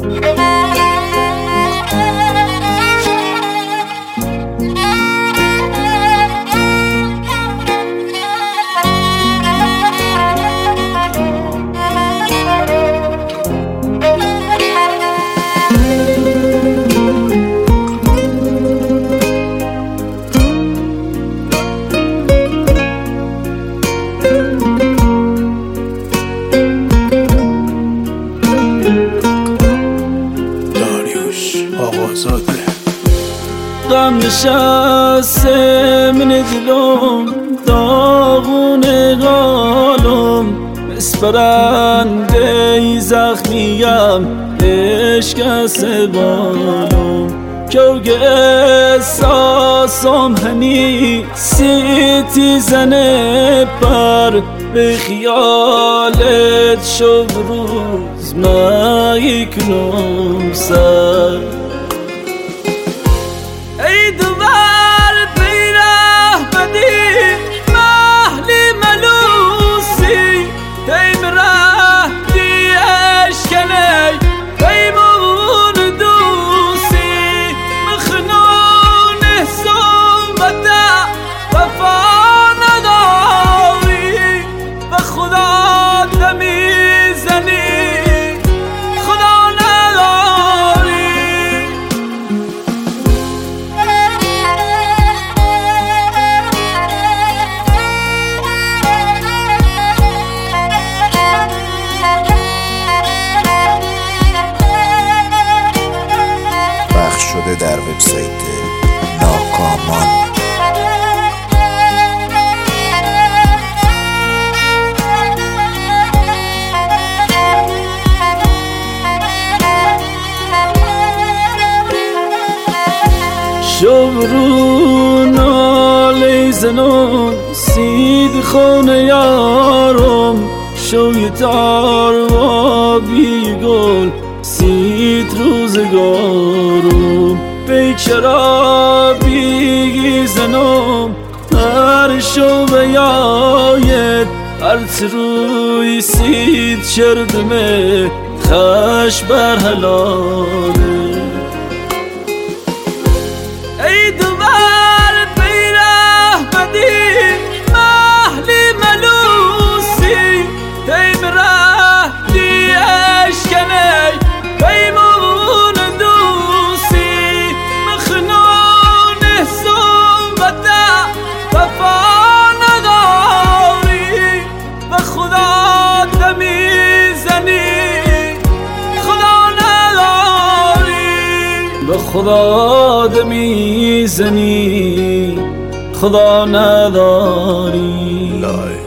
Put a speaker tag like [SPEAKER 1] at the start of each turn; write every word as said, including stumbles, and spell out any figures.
[SPEAKER 1] غم نشسته من دلم داغون قالم بسپرنده زخمیم اشکست بالم که احساسم همی سیتی زنه پر به خیالت شب روز ما یکنم سر ای دوبار بیره بدی محلی ملوسی تیم رهدی اشکنی تیمون دوسی مخنون صحبته وفا نداری و خدا تمیزنی
[SPEAKER 2] شده در وبسایت ناکامان.
[SPEAKER 1] شب رو ناله زنم سید خونه یارم شوی تار و بیگل سید روزگارم بیک شرابی زنم هر شو بیاید هر روی سید شردمه خش بر حلاله ای دوبار بیره بدی محلی ملوسی تیم رهدی اشکنی تیمون دوسی مخنون صحبته وفا نداری و خدا تمیزنی خدا نداری و خدا دمیزنی خدا نداری.